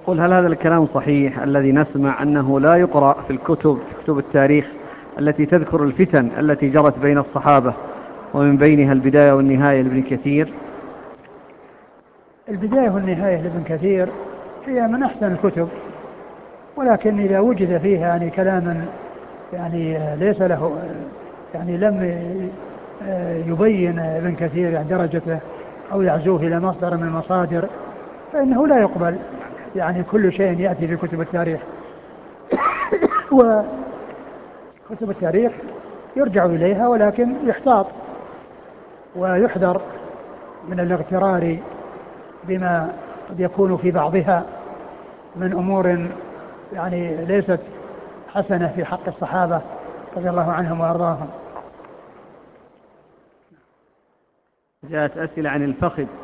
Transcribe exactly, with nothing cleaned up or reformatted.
يقول: هل هذا الكلام صحيح الذي نسمع أنه لا يقرأ في الكتب في كتب التاريخ التي تذكر الفتن التي جرت بين الصحابة ومن بينها البداية والنهاية لابن كثير؟ البداية والنهاية لابن كثير هي من أحسن الكتب، ولكن إذا وجد فيها يعني كلاما يعني ليس له يعني لم يبين ابن كثير يعني درجته أو يعزوه إلى مصدر من المصادر فإنه لا يقبل. يعني كل شيء يأتي في كتب التاريخ، وكتب التاريخ يرجع إليها ولكن يحتاط ويحذر من الاغترار بما قد يكون في بعضها من أمور يعني ليست حسنة في حق الصحابة رضي الله عنهم وأرضاهم. جاءت أسئلة عن الفخذ